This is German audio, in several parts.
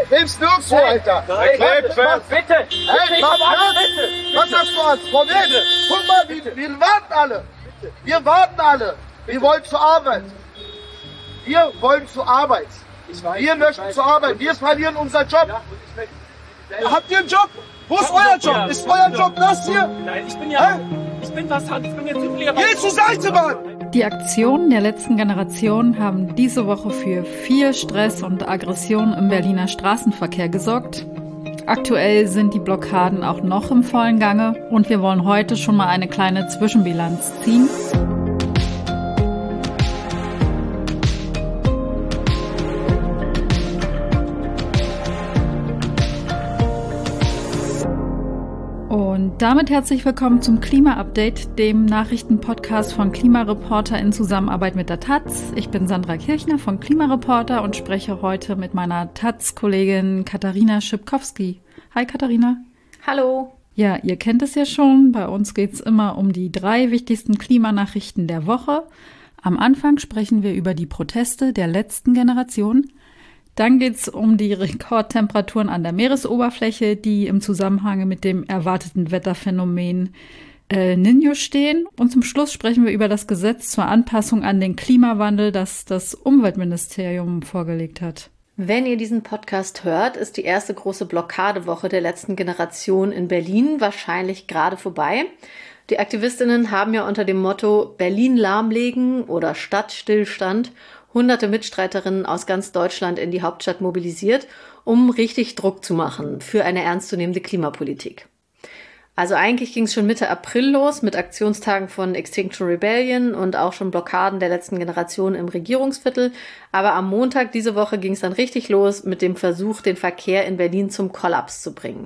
Lebst nirgendwo, Alter. Bitte! Hey, was hast du Angst? Komm hin! Guck mal, wir warten alle. Wir warten alle. Wir wollen zur Arbeit. Wir wollen zur Arbeit. Wir möchten zur Arbeit. Wir verlieren unseren Job. Habt ihr einen Job? Wo ist euer Job? Ist euer Job das hier? Nein, ich bin jetzt Zuflieger. Geh zur Seite, Mann! Die Aktionen der letzten Generation haben diese Woche für viel Stress und Aggression im Berliner Straßenverkehr gesorgt. Aktuell sind die Blockaden auch noch im vollen Gange und wir wollen heute schon mal eine kleine Zwischenbilanz ziehen. Und damit herzlich willkommen zum Klima-Update, dem Nachrichtenpodcast von Klimareporter in Zusammenarbeit mit der taz. Ich bin Sandra Kirchner von Klimareporter und spreche heute mit meiner taz-Kollegin Katharina Schipkowski. Hi Katharina. Hallo. Ja, ihr kennt es ja schon, bei uns geht es immer um die 3 wichtigsten Klimanachrichten der Woche. Am Anfang sprechen wir über die Proteste der letzten Generation. Dann geht es um die Rekordtemperaturen an der Meeresoberfläche, die im Zusammenhang mit dem erwarteten Wetterphänomen Niño stehen. Und zum Schluss sprechen wir über das Gesetz zur Anpassung an den Klimawandel, das das Umweltministerium vorgelegt hat. Wenn ihr diesen Podcast hört, ist die erste große Blockadewoche der letzten Generation in Berlin wahrscheinlich gerade vorbei. Die Aktivistinnen haben ja unter dem Motto Berlin lahmlegen oder Stadtstillstand hunderte Mitstreiterinnen aus ganz Deutschland in die Hauptstadt mobilisiert, um richtig Druck zu machen für eine ernstzunehmende Klimapolitik. Also eigentlich ging es schon Mitte April los mit Aktionstagen von Extinction Rebellion und auch schon Blockaden der letzten Generation im Regierungsviertel. Aber am Montag diese Woche ging es dann richtig los mit dem Versuch, den Verkehr in Berlin zum Kollaps zu bringen.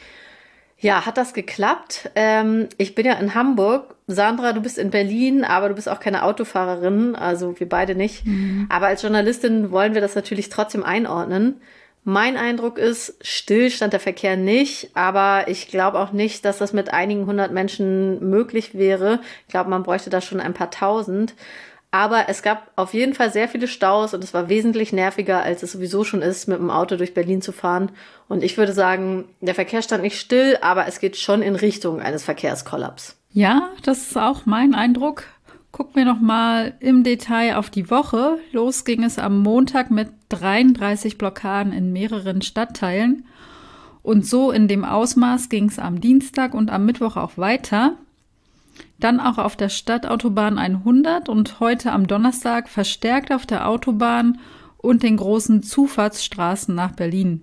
Ja, hat das geklappt? Ich bin ja in Hamburg. Sandra, du bist in Berlin, aber du bist auch keine Autofahrerin, also wir beide nicht. Aber als Journalistin wollen wir das natürlich trotzdem einordnen. Mein Eindruck ist, still stand der Verkehr nicht, aber ich glaube auch nicht, dass das mit einigen 100 Menschen möglich wäre. Ich glaube, man bräuchte da schon ein paar Tausend. Aber es gab auf jeden Fall sehr viele Staus und es war wesentlich nerviger, als es sowieso schon ist, mit dem Auto durch Berlin zu fahren. Und ich würde sagen, der Verkehr stand nicht still, aber es geht schon in Richtung eines Verkehrskollaps. Ja, das ist auch mein Eindruck. Gucken wir noch mal im Detail auf die Woche. Los ging es am Montag mit 33 Blockaden in mehreren Stadtteilen. Und so in dem Ausmaß ging es am Dienstag und am Mittwoch auch weiter. Dann auch auf der Stadtautobahn 100 und heute am Donnerstag verstärkt auf der Autobahn und den großen Zufahrtsstraßen nach Berlin.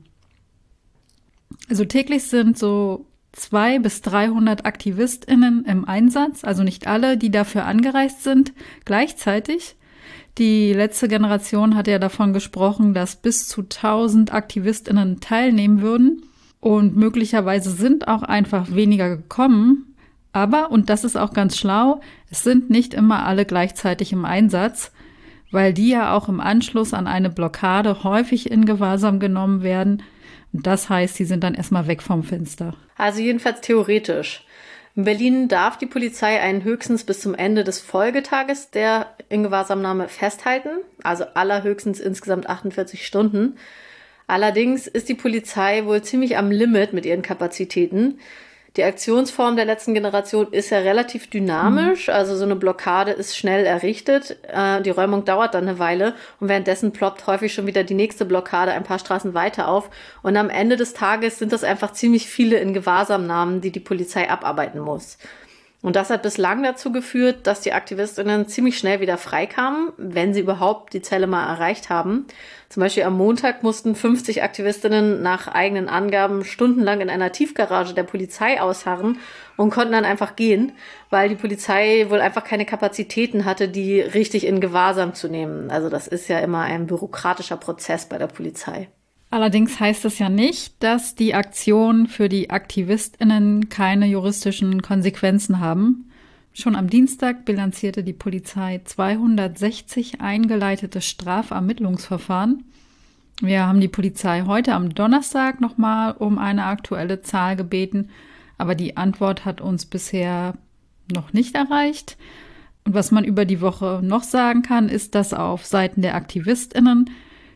Also täglich sind so 200 bis 300 AktivistInnen im Einsatz, also nicht alle, die dafür angereist sind, gleichzeitig. Die letzte Generation hat ja davon gesprochen, dass bis zu 1000 AktivistInnen teilnehmen würden und möglicherweise sind auch einfach weniger gekommen. Aber, und das ist auch ganz schlau, es sind nicht immer alle gleichzeitig im Einsatz, weil die ja auch im Anschluss an eine Blockade häufig in Gewahrsam genommen werden. Und das heißt, sie sind dann erstmal weg vom Fenster. Also jedenfalls theoretisch. In Berlin darf die Polizei einen höchstens bis zum Ende des Folgetages der Ingewahrsamnahme festhalten, also allerhöchstens insgesamt 48 Stunden. Allerdings ist die Polizei wohl ziemlich am Limit mit ihren Kapazitäten. Die Aktionsform der letzten Generation ist ja relativ dynamisch, also so eine Blockade ist schnell errichtet, die Räumung dauert dann eine Weile und währenddessen ploppt häufig schon wieder die nächste Blockade ein paar Straßen weiter auf und am Ende des Tages sind das einfach ziemlich viele Ingewahrsamnahmen, die die Polizei abarbeiten muss. Und das hat bislang dazu geführt, dass die AktivistInnen ziemlich schnell wieder freikamen, wenn sie überhaupt die Zelle mal erreicht haben. Zum Beispiel am Montag mussten 50 AktivistInnen nach eigenen Angaben stundenlang in einer Tiefgarage der Polizei ausharren und konnten dann einfach gehen, weil die Polizei wohl einfach keine Kapazitäten hatte, die richtig in Gewahrsam zu nehmen. Also das ist ja immer ein bürokratischer Prozess bei der Polizei. Allerdings heißt es ja nicht, dass die Aktionen für die AktivistInnen keine juristischen Konsequenzen haben. Schon am Dienstag bilanzierte die Polizei 260 eingeleitete Strafermittlungsverfahren. Wir haben die Polizei heute am Donnerstag nochmal um eine aktuelle Zahl gebeten, aber die Antwort hat uns bisher noch nicht erreicht. Und was man über die Woche noch sagen kann, ist, dass auf Seiten der AktivistInnen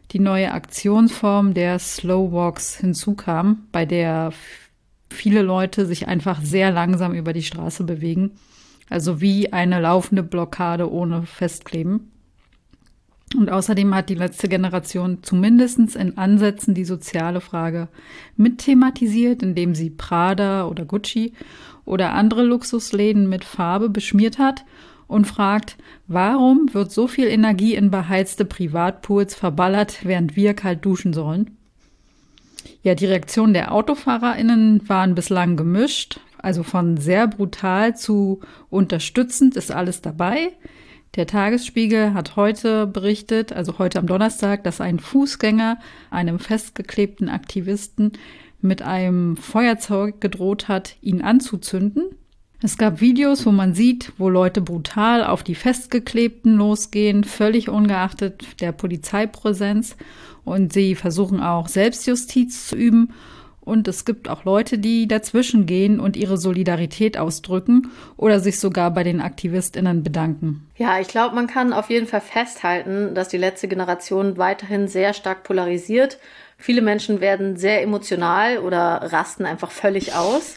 die neue Aktionsform der Slow Walks hinzukam, bei der viele Leute sich einfach sehr langsam über die Straße bewegen. Also wie eine laufende Blockade ohne Festkleben. Und außerdem hat die letzte Generation zumindest in Ansätzen die soziale Frage mit thematisiert, indem sie Prada oder Gucci oder andere Luxusläden mit Farbe beschmiert hat und fragt, warum wird so viel Energie in beheizte Privatpools verballert, während wir kalt duschen sollen? Ja, die Reaktionen der AutofahrerInnen waren bislang gemischt, also von sehr brutal zu unterstützend ist alles dabei. Der Tagesspiegel hat heute berichtet, also heute am Donnerstag, dass ein Fußgänger einem festgeklebten Aktivisten mit einem Feuerzeug gedroht hat, ihn anzuzünden. Es gab Videos, wo man sieht, wo Leute brutal auf die Festgeklebten losgehen, völlig ungeachtet der Polizeipräsenz. Und sie versuchen auch Selbstjustiz zu üben. Und es gibt auch Leute, die dazwischen gehen und ihre Solidarität ausdrücken oder sich sogar bei den AktivistInnen bedanken. Ja, ich glaube, man kann auf jeden Fall festhalten, dass die letzte Generation weiterhin sehr stark polarisiert. Viele Menschen werden sehr emotional oder rasten einfach völlig aus.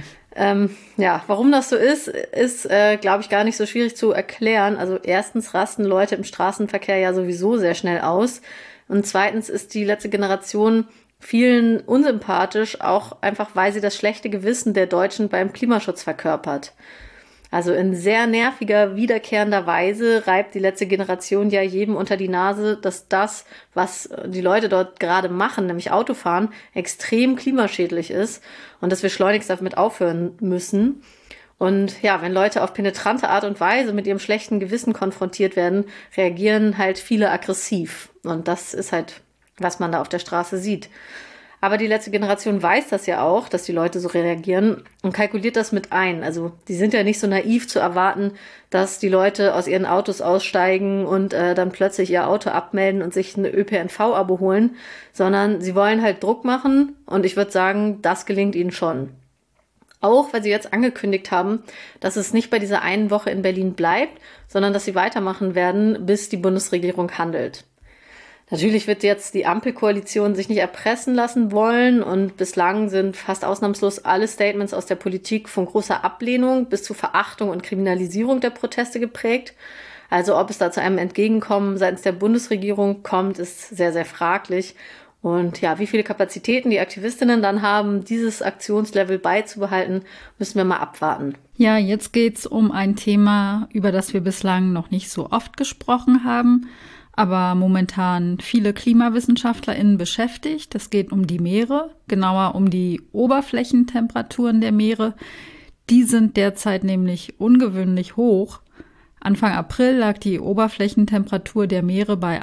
Warum das so ist, glaube ich, gar nicht so schwierig zu erklären. Also erstens rasten Leute im Straßenverkehr ja sowieso sehr schnell aus. Und zweitens ist die letzte Generation vielen unsympathisch, auch einfach, weil sie das schlechte Gewissen der Deutschen beim Klimaschutz verkörpert. Also in sehr nerviger, wiederkehrender Weise reibt die letzte Generation ja jedem unter die Nase, dass das, was die Leute dort gerade machen, nämlich Autofahren, extrem klimaschädlich ist und dass wir schleunigst damit aufhören müssen. Und ja, wenn Leute auf penetrante Art und Weise mit ihrem schlechten Gewissen konfrontiert werden, reagieren halt viele aggressiv. Und das ist halt, was man da auf der Straße sieht. Aber die letzte Generation weiß das ja auch, dass die Leute so reagieren und kalkuliert das mit ein. Also die sind ja nicht so naiv zu erwarten, dass die Leute aus ihren Autos aussteigen und dann plötzlich ihr Auto abmelden und sich ein ÖPNV-Abo holen, sondern sie wollen halt Druck machen und ich würde sagen, das gelingt ihnen schon. Auch weil sie jetzt angekündigt haben, dass es nicht bei dieser einen Woche in Berlin bleibt, sondern dass sie weitermachen werden, bis die Bundesregierung handelt. Natürlich wird jetzt die Ampelkoalition sich nicht erpressen lassen wollen und bislang sind fast ausnahmslos alle Statements aus der Politik von großer Ablehnung bis zu Verachtung und Kriminalisierung der Proteste geprägt. Also ob es da zu einem Entgegenkommen seitens der Bundesregierung kommt, ist sehr, sehr fraglich. Und ja, wie viele Kapazitäten die Aktivistinnen dann haben, dieses Aktionslevel beizubehalten, müssen wir mal abwarten. Ja, jetzt geht's um ein Thema, über das wir bislang noch nicht so oft gesprochen haben, aber momentan viele KlimawissenschaftlerInnen beschäftigt. Es geht um die Meere, genauer um die Oberflächentemperaturen der Meere. Die sind derzeit nämlich ungewöhnlich hoch. Anfang April lag die Oberflächentemperatur der Meere bei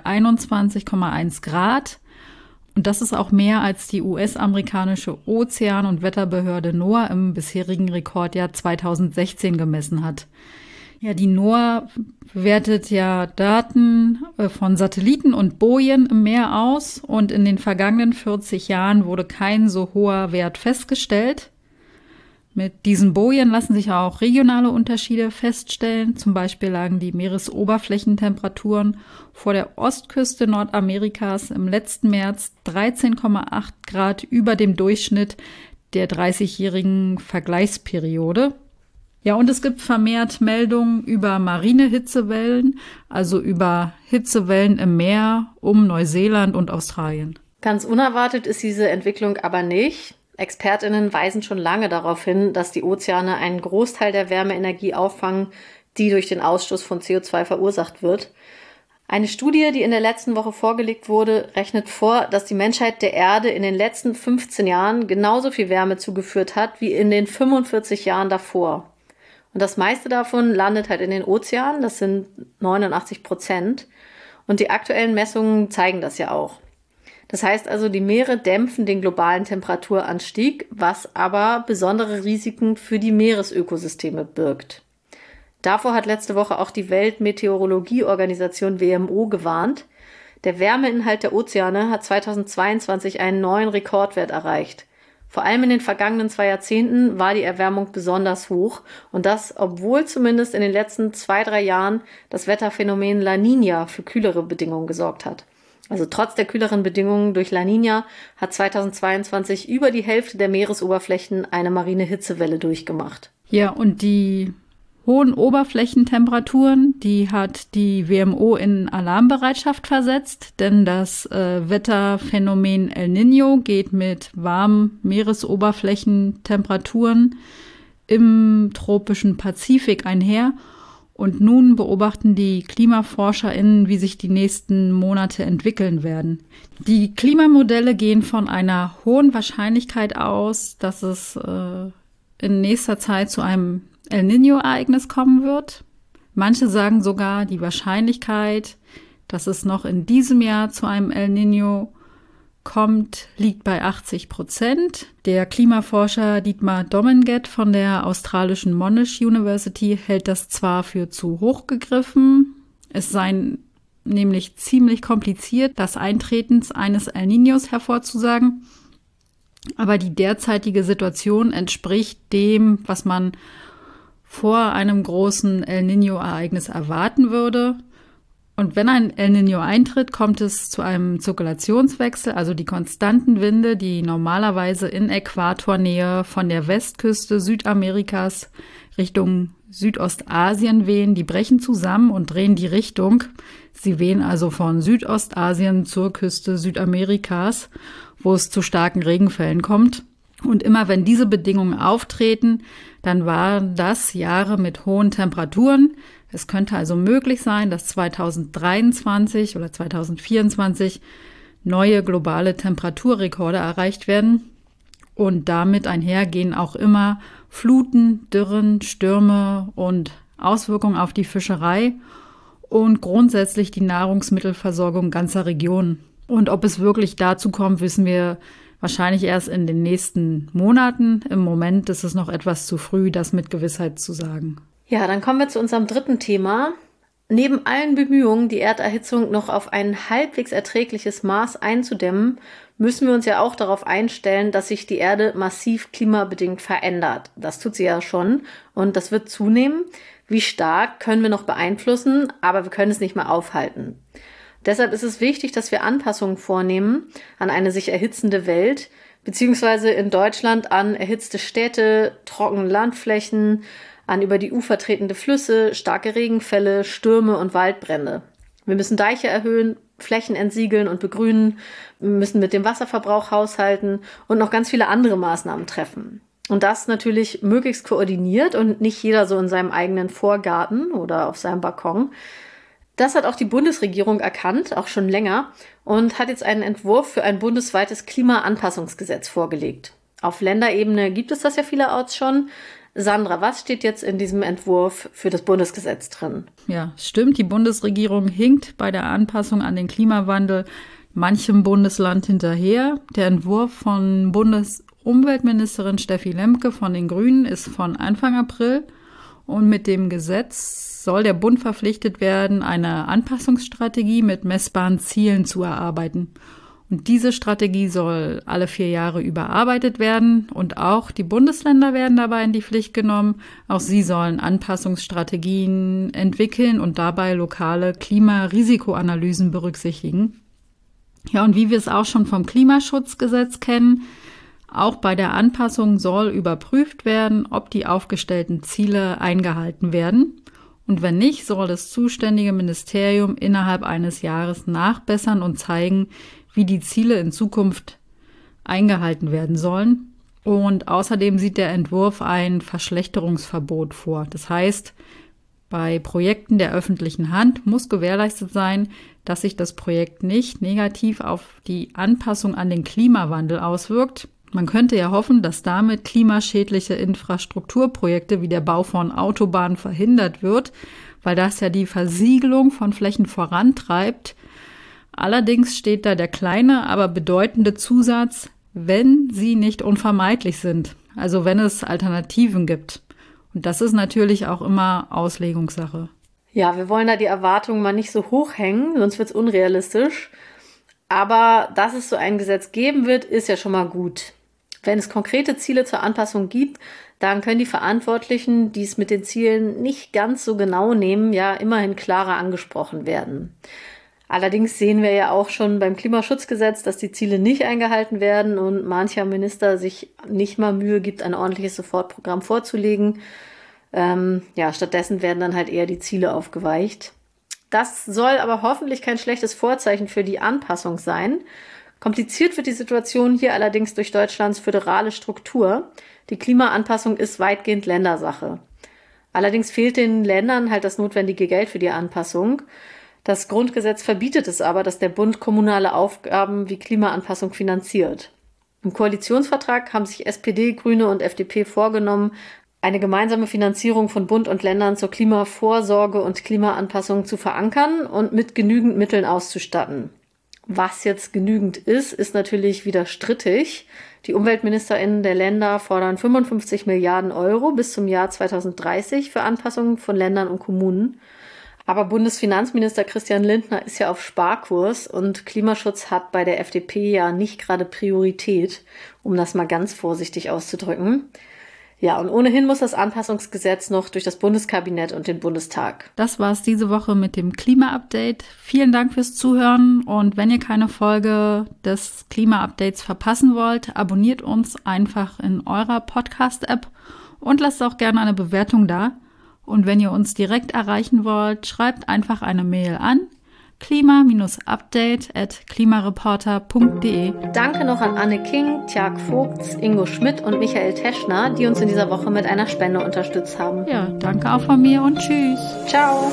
21,1 Grad. Und das ist auch mehr, als die US-amerikanische Ozean- und Wetterbehörde NOAA im bisherigen Rekordjahr 2016 gemessen hat. Ja, die NOAA wertet ja Daten von Satelliten und Bojen im Meer aus und in den vergangenen 40 Jahren wurde kein so hoher Wert festgestellt. Mit diesen Bojen lassen sich auch regionale Unterschiede feststellen. Zum Beispiel lagen die Meeresoberflächentemperaturen vor der Ostküste Nordamerikas im letzten März 13,8 Grad über dem Durchschnitt der 30-jährigen Vergleichsperiode. Ja, und es gibt vermehrt Meldungen über marine Hitzewellen, also über Hitzewellen im Meer um Neuseeland und Australien. Ganz unerwartet ist diese Entwicklung aber nicht. ExpertInnen weisen schon lange darauf hin, dass die Ozeane einen Großteil der Wärmeenergie auffangen, die durch den Ausstoß von CO2 verursacht wird. Eine Studie, die in der letzten Woche vorgelegt wurde, rechnet vor, dass die Menschheit der Erde in den letzten 15 Jahren genauso viel Wärme zugeführt hat wie in den 45 Jahren davor. Und das meiste davon landet halt in den Ozeanen, das sind 89%. Und die aktuellen Messungen zeigen das ja auch. Das heißt also, die Meere dämpfen den globalen Temperaturanstieg, was aber besondere Risiken für die Meeresökosysteme birgt. Davor hat letzte Woche auch die Weltmeteorologieorganisation WMO gewarnt. Der Wärmeinhalt der Ozeane hat 2022 einen neuen Rekordwert erreicht. Vor allem in den vergangenen 2 Jahrzehnten war die Erwärmung besonders hoch und das, obwohl zumindest in den letzten 2-3 Jahren das Wetterphänomen La Niña für kühlere Bedingungen gesorgt hat. Also trotz der kühleren Bedingungen durch La Niña hat 2022 über die Hälfte der Meeresoberflächen eine marine Hitzewelle durchgemacht. Ja, und die hohen Oberflächentemperaturen, die hat die WMO in Alarmbereitschaft versetzt, denn das Wetterphänomen El Niño geht mit warmen Meeresoberflächentemperaturen im tropischen Pazifik einher. Und nun beobachten die KlimaforscherInnen, wie sich die nächsten Monate entwickeln werden. Die Klimamodelle gehen von einer hohen Wahrscheinlichkeit aus, dass es in nächster Zeit zu einem El Niño-Ereignis kommen wird. Manche sagen sogar, die Wahrscheinlichkeit, dass es noch in diesem Jahr zu einem El Niño kommt, liegt bei 80%. Der Klimaforscher Dietmar Dominguez von der australischen Monash University hält das zwar für zu hoch gegriffen, es sei nämlich ziemlich kompliziert, das Eintreten eines El Niños hervorzusagen, aber die derzeitige Situation entspricht dem, was man vor einem großen El Niño-Ereignis erwarten würde. Und wenn ein El Niño eintritt, kommt es zu einem Zirkulationswechsel, also die konstanten Winde, die normalerweise in Äquatornähe von der Westküste Südamerikas Richtung Südostasien wehen, die brechen zusammen und drehen die Richtung. Sie wehen also von Südostasien zur Küste Südamerikas, wo es zu starken Regenfällen kommt. Und immer wenn diese Bedingungen auftreten, dann waren das Jahre mit hohen Temperaturen. Es könnte also möglich sein, dass 2023 oder 2024 neue globale Temperaturrekorde erreicht werden. Und damit einhergehen auch immer Fluten, Dürren, Stürme und Auswirkungen auf die Fischerei und grundsätzlich die Nahrungsmittelversorgung ganzer Regionen. Und ob es wirklich dazu kommt, wissen wir wahrscheinlich erst in den nächsten Monaten. Im Moment ist es noch etwas zu früh, das mit Gewissheit zu sagen. Ja, dann kommen wir zu unserem dritten Thema. Neben allen Bemühungen, die Erderhitzung noch auf ein halbwegs erträgliches Maß einzudämmen, müssen wir uns ja auch darauf einstellen, dass sich die Erde massiv klimabedingt verändert. Das tut sie ja schon und das wird zunehmen. Wie stark können wir noch beeinflussen, aber wir können es nicht mehr aufhalten. Deshalb ist es wichtig, dass wir Anpassungen vornehmen an eine sich erhitzende Welt, beziehungsweise in Deutschland an erhitzte Städte, trockene Landflächen, an über die Ufer tretende Flüsse, starke Regenfälle, Stürme und Waldbrände. Wir müssen Deiche erhöhen, Flächen entsiegeln und begrünen, wir müssen mit dem Wasserverbrauch haushalten und noch ganz viele andere Maßnahmen treffen. Und das natürlich möglichst koordiniert und nicht jeder so in seinem eigenen Vorgarten oder auf seinem Balkon. Das hat auch die Bundesregierung erkannt, auch schon länger, und hat jetzt einen Entwurf für ein bundesweites Klimaanpassungsgesetz vorgelegt. Auf Länderebene gibt es das ja vielerorts schon. Sandra, was steht jetzt in diesem Entwurf für das Bundesgesetz drin? Ja, stimmt. Die Bundesregierung hinkt bei der Anpassung an den Klimawandel manchem Bundesland hinterher. Der Entwurf von Bundesumweltministerin Steffi Lemke von den Grünen ist von Anfang April. Und mit dem Gesetz soll der Bund verpflichtet werden, eine Anpassungsstrategie mit messbaren Zielen zu erarbeiten. Und diese Strategie soll alle 4 Jahre überarbeitet werden und auch die Bundesländer werden dabei in die Pflicht genommen. Auch sie sollen Anpassungsstrategien entwickeln und dabei lokale Klimarisikoanalysen berücksichtigen. Ja, und wie wir es auch schon vom Klimaschutzgesetz kennen, auch bei der Anpassung soll überprüft werden, ob die aufgestellten Ziele eingehalten werden. Und wenn nicht, soll das zuständige Ministerium innerhalb eines Jahres nachbessern und zeigen, wie die Ziele in Zukunft eingehalten werden sollen. Und außerdem sieht der Entwurf ein Verschlechterungsverbot vor. Das heißt, bei Projekten der öffentlichen Hand muss gewährleistet sein, dass sich das Projekt nicht negativ auf die Anpassung an den Klimawandel auswirkt. Man könnte ja hoffen, dass damit klimaschädliche Infrastrukturprojekte wie der Bau von Autobahnen verhindert wird, weil das ja die Versiegelung von Flächen vorantreibt. Allerdings steht da der kleine, aber bedeutende Zusatz, wenn sie nicht unvermeidlich sind, also wenn es Alternativen gibt. Und das ist natürlich auch immer Auslegungssache. Ja, wir wollen da die Erwartungen mal nicht so hoch hängen, sonst wird es unrealistisch. Aber dass es so ein Gesetz geben wird, ist ja schon mal gut. Wenn es konkrete Ziele zur Anpassung gibt, dann können die Verantwortlichen, die es mit den Zielen nicht ganz so genau nehmen, ja immerhin klarer angesprochen werden. Allerdings sehen wir ja auch schon beim Klimaschutzgesetz, dass die Ziele nicht eingehalten werden und mancher Minister sich nicht mal Mühe gibt, ein ordentliches Sofortprogramm vorzulegen. Stattdessen werden dann halt eher die Ziele aufgeweicht. Das soll aber hoffentlich kein schlechtes Vorzeichen für die Anpassung sein. Kompliziert wird die Situation hier allerdings durch Deutschlands föderale Struktur. Die Klimaanpassung ist weitgehend Ländersache. Allerdings fehlt den Ländern halt das notwendige Geld für die Anpassung. Das Grundgesetz verbietet es aber, dass der Bund kommunale Aufgaben wie Klimaanpassung finanziert. Im Koalitionsvertrag haben sich SPD, Grüne und FDP vorgenommen, eine gemeinsame Finanzierung von Bund und Ländern zur Klimavorsorge und Klimaanpassung zu verankern und mit genügend Mitteln auszustatten. Was jetzt genügend ist natürlich wieder strittig. Die UmweltministerInnen der Länder fordern 55 Milliarden Euro bis zum Jahr 2030 für Anpassungen von Ländern und Kommunen. Aber Bundesfinanzminister Christian Lindner ist ja auf Sparkurs und Klimaschutz hat bei der FDP ja nicht gerade Priorität, um das mal ganz vorsichtig auszudrücken. Ja, und ohnehin muss das Anpassungsgesetz noch durch das Bundeskabinett und den Bundestag. Das war's diese Woche mit dem Klima-Update. Vielen Dank fürs Zuhören und wenn ihr keine Folge des Klima-Updates verpassen wollt, abonniert uns einfach in eurer Podcast-App und lasst auch gerne eine Bewertung da. Und wenn ihr uns direkt erreichen wollt, schreibt einfach eine Mail an klima-update@klimareporter.de. Danke noch an Anne King, Tjag Vogts, Ingo Schmidt und Michael Teschner, die uns in dieser Woche mit einer Spende unterstützt haben. Ja, danke auch von mir und tschüss. Ciao.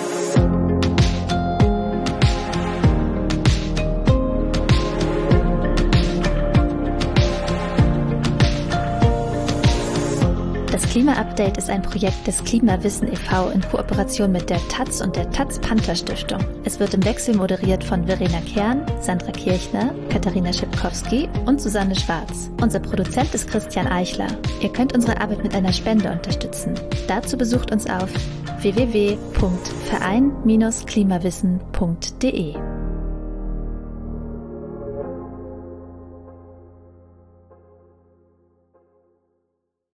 Das Klima-Update ist ein Projekt des Klimawissen e.V. in Kooperation mit der taz und der Taz-Panther-Stiftung. Es wird im Wechsel moderiert von Verena Kern, Sandra Kirchner, Katharina Schipkowski und Susanne Schwarz. Unser Produzent ist Christian Eichler. Ihr könnt unsere Arbeit mit einer Spende unterstützen. Dazu besucht uns auf www.verein-klimawissen.de.